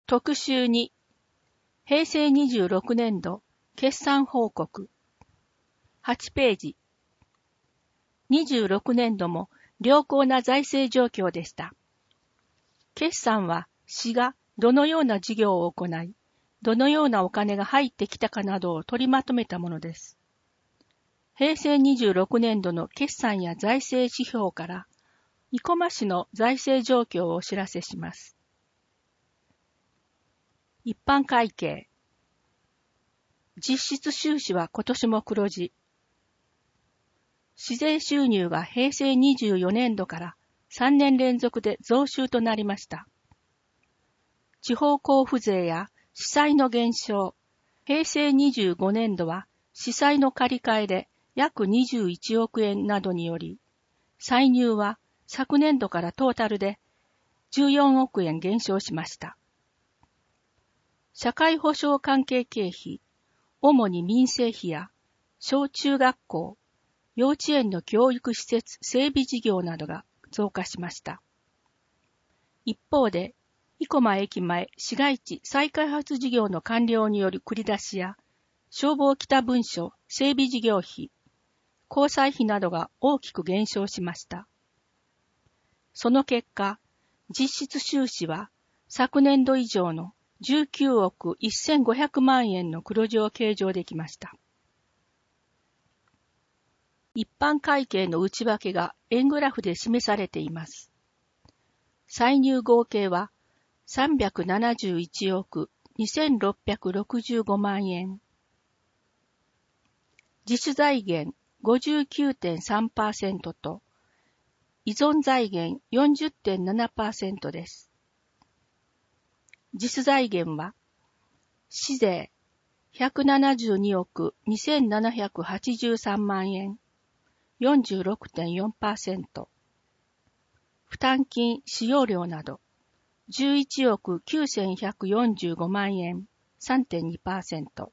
特集2、平成26年度決算報告。8ページ。26年度も良好な財政状況でした。決算は市がどのような事業を行い、どのようなお金が入ってきたかなどを取りまとめたものです。平成26年度の決算や財政指標から、生駒市の財政状況をお知らせします。一般会計。実質収支は今年も黒字。市税収入が平成24年度から3年連続で増収となりました。地方交付税や市債の減少、平成25年度は市債の借り換えで約21億円などにより、歳入は昨年度からトータルで14億円減少しました。社会保障関係経費、主に民生費や小中学校、幼稚園の教育施設整備事業などが増加しました。一方で、生駒駅前市街地再開発事業の完了による繰り出しや、消防北分署整備事業費、交際費などが大きく減少しました。その結果、実質収支は昨年度以上の19億1500万円の黒字を計上できました。一般会計の内訳が円グラフで示されています。歳入合計は371億2665万円。自主財源 59.3% と依存財源 40.7% です。自主財源は、市税172億2783万円、46.4%、負担金使用料など、11億9145万円、3.2%、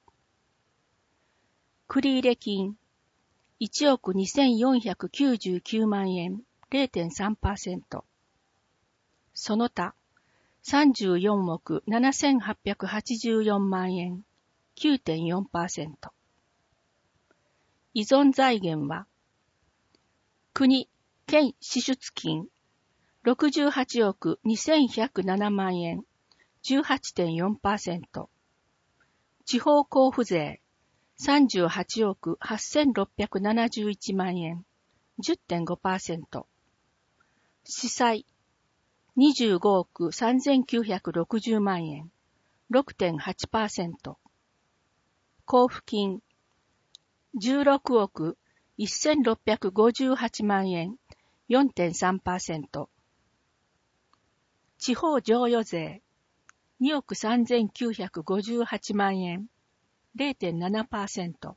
繰入金、1億2499万円、0.3%、その他、34億7884万円、9.4%。依存財源は、国、県支出金、68億2107万円、18.4%。地方交付税、38億8671万円、10.5%。市債、25億3960万円、6.8%。交付金、16億1658万円、4.3%。地方譲与税、2億3958万円、0.7%。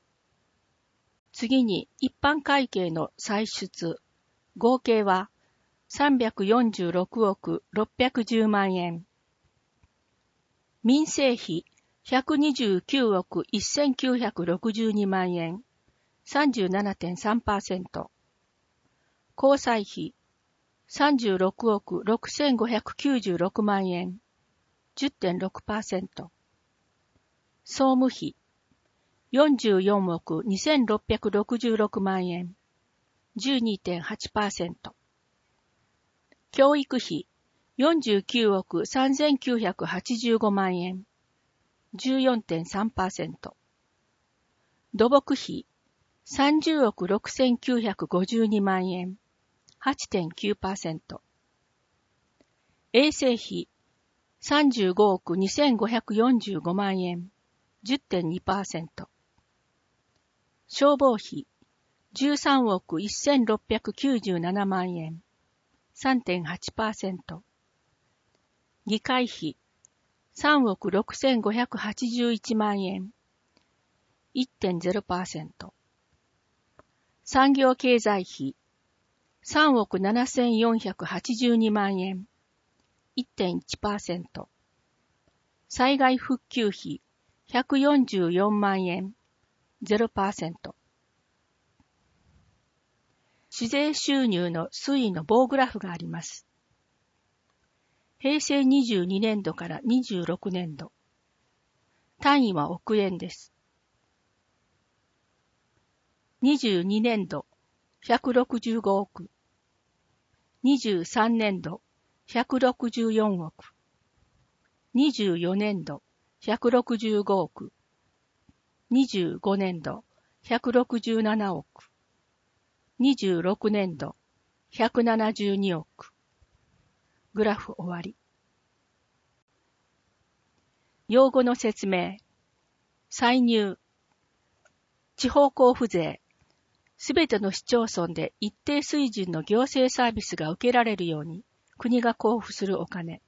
次に一般会計の歳出、合計は346億610万円。民生費129億1962万円、37.3%。交際費36億6596万円、10.6%。総務費44億2666万円、12.8%。教育費49億3985万円、14.3%。土木費30億6952万円、8.9%。衛生費35億2545万円、10.2%。消防費13億1697万円、3.8%。議会費3億6581万円、1.0%。産業経済費3億7482万円、1.1%。災害復旧費144万円、0%。市税収入の推移の棒グラフがあります。 平成22年度から26年度。単位は億円です。22年度165億。23年度164億。24年度165億。25年度167億。26年度172億。グラフ終わり。用語の説明。歳入。地方交付税。すべての市町村で一定水準の行政サービスが受けられるように国が交付するお金。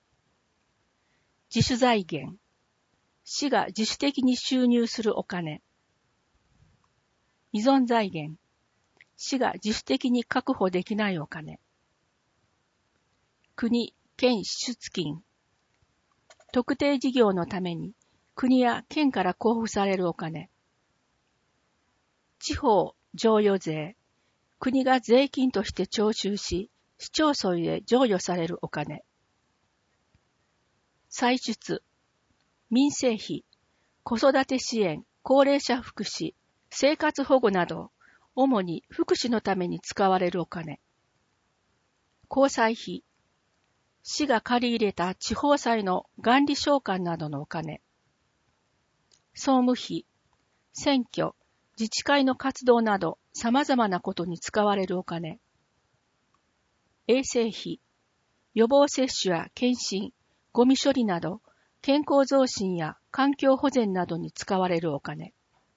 自主財源。市が自主的に収入するお金。依存財源。市が自主的に確保できないお金。国、県支出金。特定事業のために国や県から交付されるお金。地方譲与税。国が税金として徴収し、市町村へ譲与されるお金。歳出。民生費、子育て支援、高齢者福祉、生活保護など、主に福祉のために使われるお金。公債費、市が借り入れた地方債の元利償還などのお金。総務費、選挙、自治会の活動など様々なことに使われるお金。衛生費、予防接種や検診、ゴミ処理など、健康増進や環境保全などに使われるお金。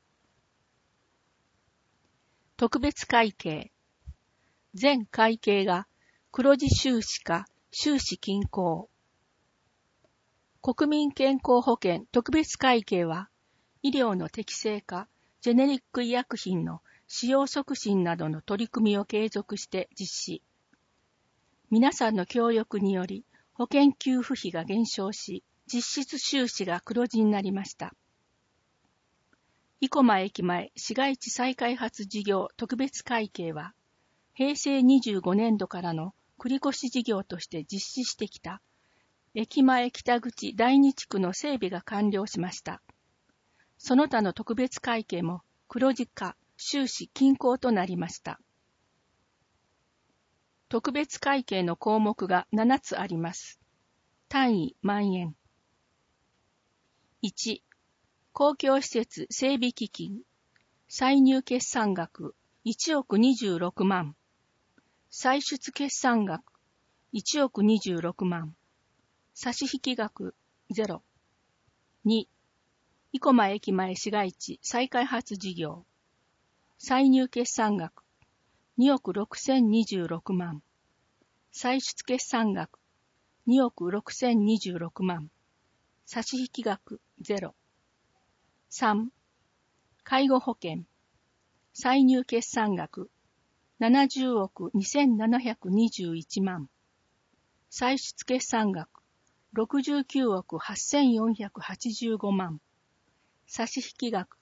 特別会計。全会計が黒字収支か収支均衡。国民健康保険特別会計は、医療の適正化、ジェネリック医薬品の使用促進などの取り組みを継続して実施。皆さんの協力により保険給付費が減少し、実質収支が黒字になりました。生駒駅前市街地再開発事業特別会計は、平成25年度からの繰越事業として実施してきた駅前北口第2地区の整備が完了しました。その他の特別会計も黒字化、収支均衡となりました。特別会計の項目が7つあります。単位万円。1、公共施設整備基金。歳入決算額1億26万。歳出決算額1億26万。差引額0。2、生駒駅前市街地再開発事業。歳入決算額2億6026万。歳出決算額2億6026万。差引額0。3、介護保険。歳入決算額70億2721万。歳出決算額69億8485万。差引額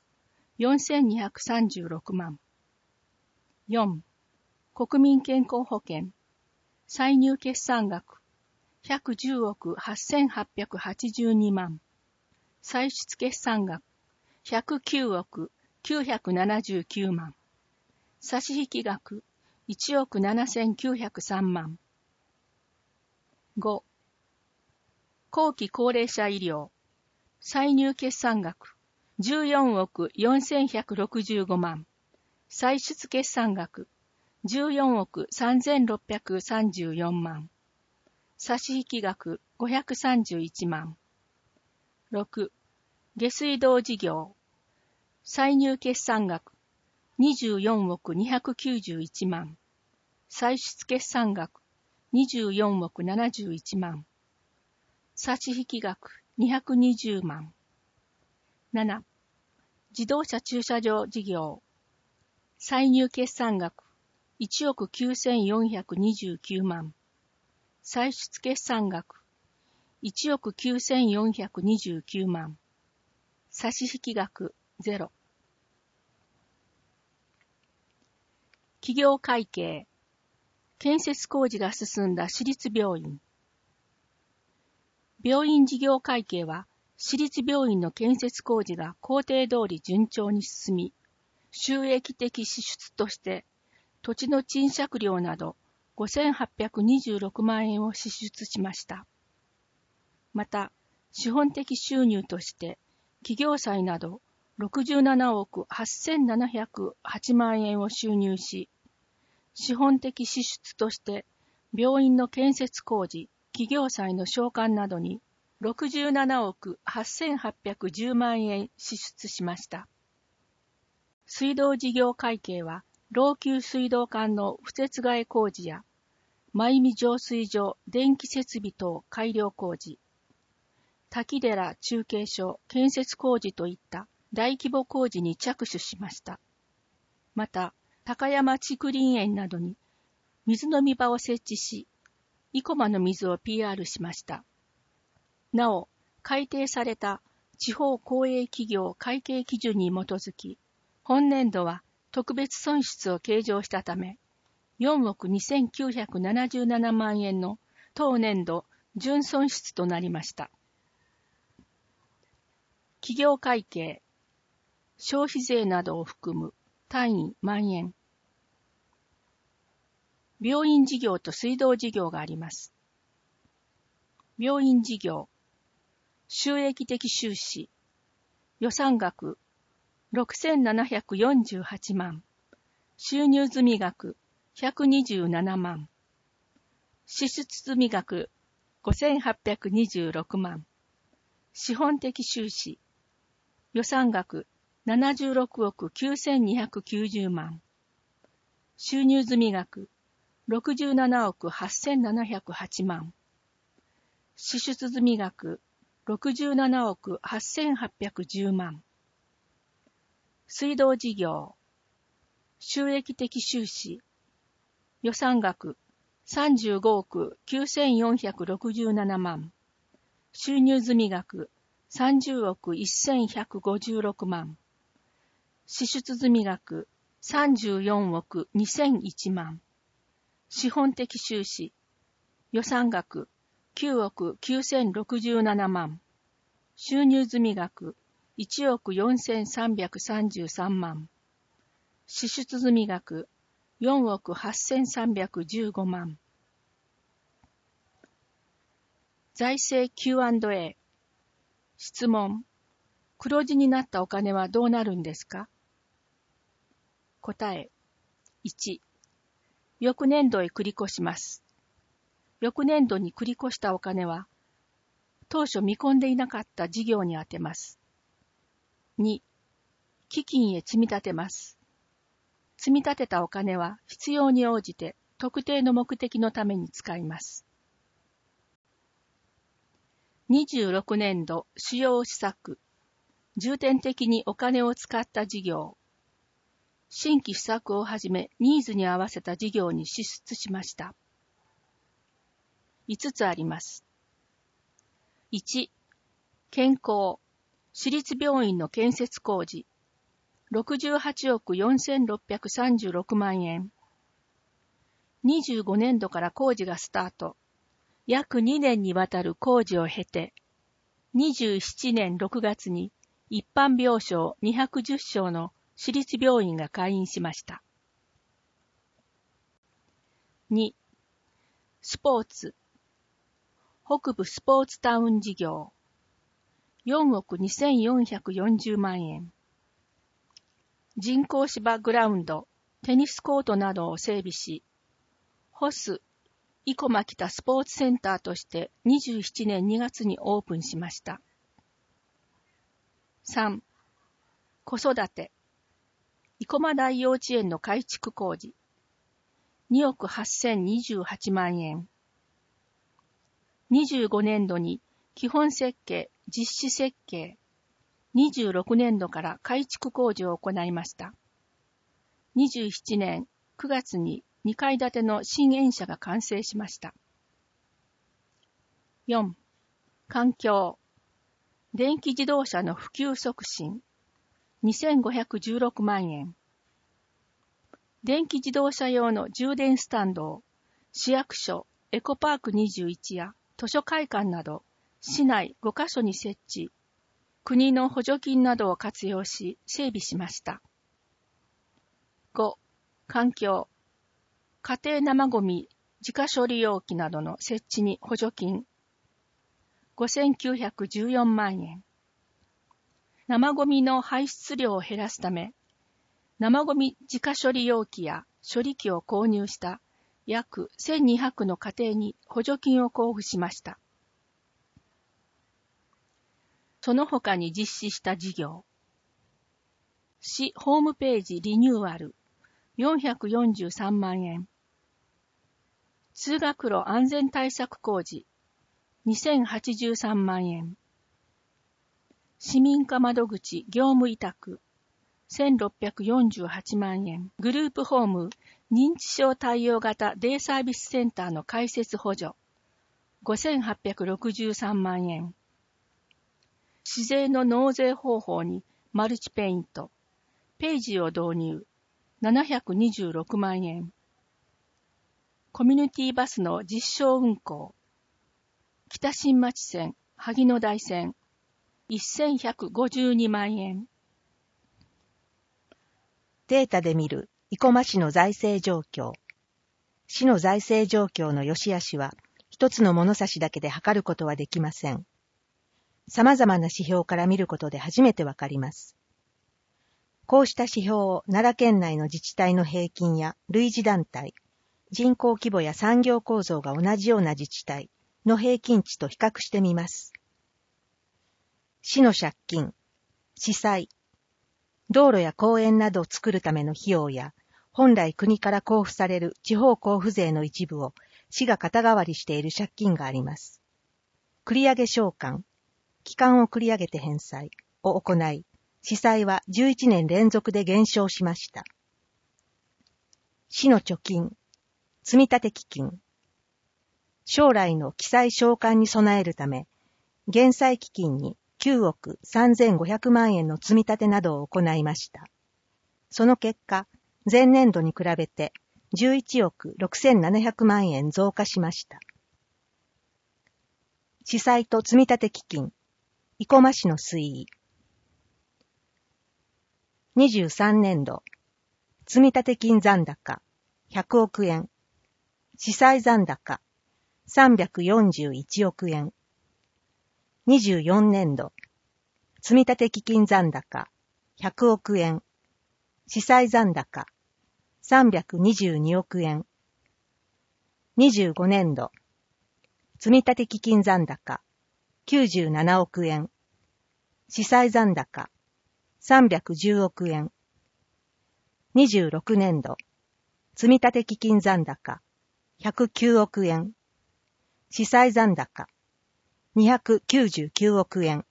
4236万。4、国民健康保険。歳入決算額110億8882万。歳出決算額109億979万。差引額1億7903万。5、後期高齢者医療。歳入決算額14億4165万。歳出決算額14億3634万。差引額531万。6、下水道事業。歳入決算額24億291万。歳出決算額24億71万。差引額220万。7、自動車駐車場事業。歳入決算額1億9429万。歳出決算額1億9429万。差引額0。企業会計。建設工事が進んだ私立病院。 病院事業会計は、私立病院の建設工事が工程通り順調に進み、収益的支出として、土地の賃借料など5826万円を支出しました。また、資本的収入として、企業債など67億8708万円を収入し、資本的支出として、病院の建設工事、企業債の償還などに67億8810万円支出しました。水道事業会計は、老朽水道管の敷設替え工事や、真美浄水場電気設備等改良工事、滝寺中継所建設工事といった大規模工事に着手しました。また、高山竹林園などに水飲み場を設置し、生駒の水を PR しました。なお、改定された地方公営企業会計基準に基づき、本年度は特別損失を計上したため、4億2977万円の当年度純損失となりました。企業会計、消費税などを含む単位万円。病院事業と水道事業があります。病院事業、収益的収支、予算額6748万、収入済額127万、支出済額5826万、資本的収支、予算額76億9290万、収入済額67億8708万、支出済額67億8810万、水道事業、収益的収支、予算額35億9467万、収入済額30億1156万、支出済額34億2001万、資本的収支、予算額9億9067万、収入済額1億4333万、支出済額4億8315万。財政 Q&A。質問。黒字になったお金はどうなるんですか？答え。1、翌年度へ繰り越します。翌年度に繰り越したお金は、当初見込んでいなかった事業に充てます。2、基金へ積み立てます。積み立てたお金は必要に応じて特定の目的のために使います。26年度主要施策、重点的にお金を使った事業、新規施策をはじめニーズに合わせた事業に支出しました。5つあります。1、健康、私立病院の建設工事、68億4636万円。25年度から工事がスタート。約2年にわたる工事を経て、27年6月に一般病床210床の私立病院が開院しました。2、スポーツ、北部スポーツタウン事業、4億2440万円。人工芝グラウンド、テニスコートなどを整備し、ホス生駒北スポーツセンターとして27年2月にオープンしました。3、子育て、生駒大幼稚園の改築工事、2億8028万円。25年度に基本設計、実施設計、26年度から改築工事を行いました。27年9月に2階建ての新園舎が完成しました。4、環境、電気自動車の普及促進、2516万円。電気自動車用の充電スタンドを市役所、エコパーク21や図書会館など市内5カ所に設置、国の補助金などを活用し整備しました。5. 環境。家庭生ゴミ自家処理容器などの設置に補助金5914万円。生ゴミの排出量を減らすため、生ゴミ自家処理容器や処理機を購入した約1200の家庭に補助金を交付しました。その他に実施した事業。市ホームページリニューアル443万円。通学路安全対策工事2083万円。市民課窓口業務委託1648万円。グループホーム認知症対応型デイサービスセンターの開設補助5863万円。市税の納税方法にマルチペイント、ページを導入726万円。コミュニティバスの実証運行、北新町線、萩野台線1152万円。 データで見る生駒市の財政状況。市の財政状況の良し悪しは、一つの物差しだけで測ることはできません。様々な指標から見ることで初めてわかります。こうした指標を奈良県内の自治体の平均や類似団体、人口規模や産業構造が同じような自治体の平均値と比較してみます。市の借金、市債、道路や公園などを作るための費用や、本来国から交付される地方交付税の一部を市が肩代わりしている借金があります。繰上償還、期間を繰り上げて返済を行い、市債は11年連続で減少しました。市の貯金、積立基金。将来の記載償還に備えるため、減債基金に9億3500万円の積み立てなどを行いました。その結果、前年度に比べて11億6700万円増加しました。市債と積立基金、生駒市の推移。23年度、積立金残高100億円、市債残高341億円。24年度、積立基金残高100億円、市債残高322億円。25年度、積立基金残高97億円、市債残高310億円。26年度、積立基金残高109億円、市債残高299億円。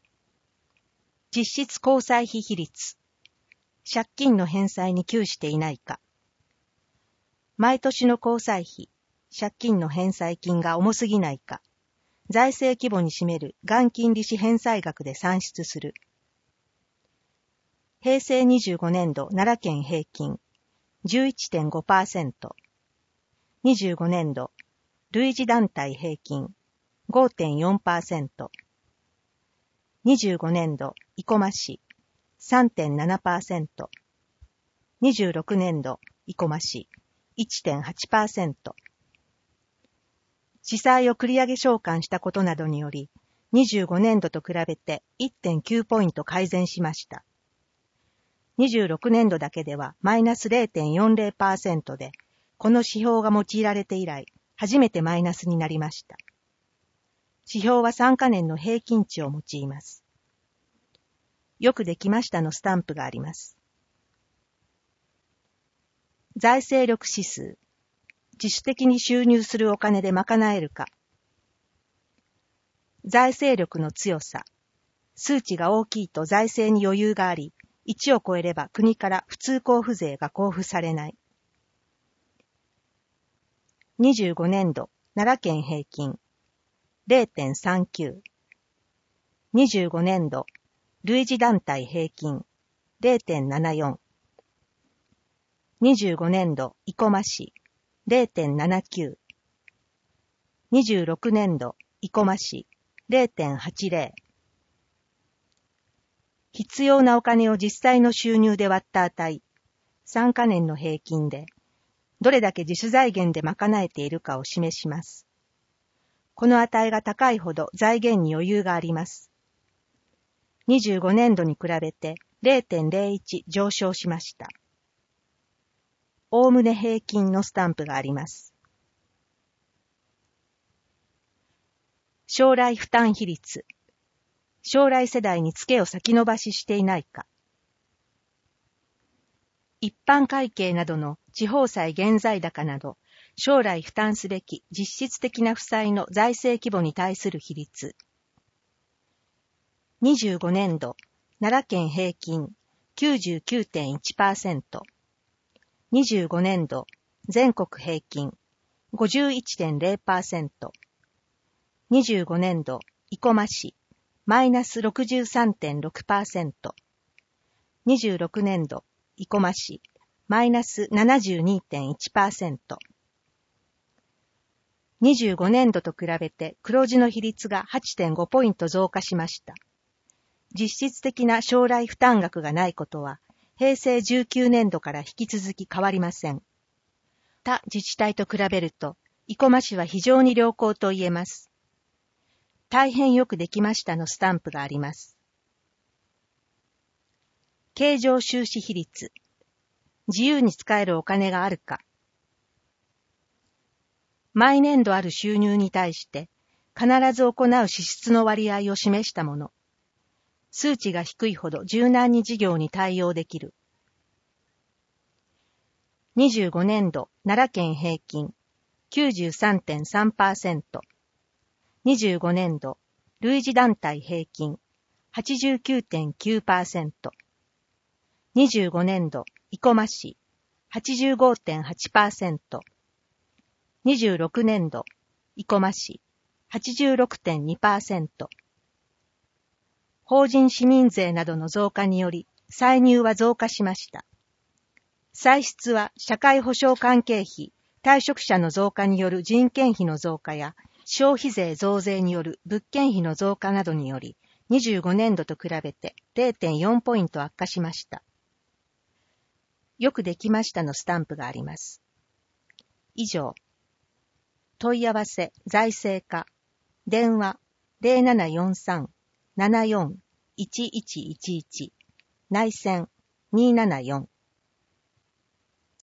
実質交際費比率。借金の返済に窮していないか。毎年の交際費、借金の返済金が重すぎないか。財政規模に占める元金利子返済額で算出する。平成25年度奈良県平均 11.5%。25年度類似団体平均 5.4%。25年度生駒市 3.7%。26年度生駒市 1.8%。市債を繰り上げ償還したことなどにより、25年度と比べて 1.9 ポイント改善しました。26年度だけではマイナス 0.40% で、この指標が用いられて以来、初めてマイナスになりました。指標は3カ年の平均値を用います。よくできましたのスタンプがあります。財政力指数。自主的に収入するお金で賄えるか。財政力の強さ。数値が大きいと財政に余裕があり、1を超えれば国から普通交付税が交付されない。25年度奈良県平均 0.39。25年度類似団体平均 0.74。25年度生駒市 0.79。26年度生駒市 0.80。必要なお金を実際の収入で割った値、3カ年の平均で、どれだけ自主財源で賄えているかを示します。この値が高いほど財源に余裕があります。25年度に比べて 0.01 上昇しました。おおむね平均のスタンプがあります。将来負担比率。将来世代にツケを先延ばししていないか。一般会計などの地方債現在高など、将来負担すべき実質的な負債の財政規模に対する比率。25年度、奈良県平均 99.1%。25年度、全国平均 51.0%。25年度、生駒市マイナス 63.6%。26年度、生駒市マイナス 72.1%。25年度と比べて黒字の比率が 8.5 ポイント増加しました。実質的な将来負担額がないことは、平成19年度から引き続き変わりません。他自治体と比べると、生駒市は非常に良好と言えます。大変よくできましたのスタンプがあります。経常収支比率。自由に使えるお金があるか。毎年度ある収入に対して、必ず行う支出の割合を示したもの。数値が低いほど柔軟に事業に対応できる。25年度奈良県平均 93.3%。25年度類似団体平均 89.9%。25年度生駒市 85.8%。26年度生駒市 86.2%。法人市民税などの増加により歳入は増加しました。歳出は社会保障関係費、退職者の増加による人件費の増加や消費税増税による物件費の増加などにより25年度と比べて 0.4 ポイント悪化しました。よくできましたのスタンプがあります。以上。問い合わせ財政課電話 0743-74-1111 内線274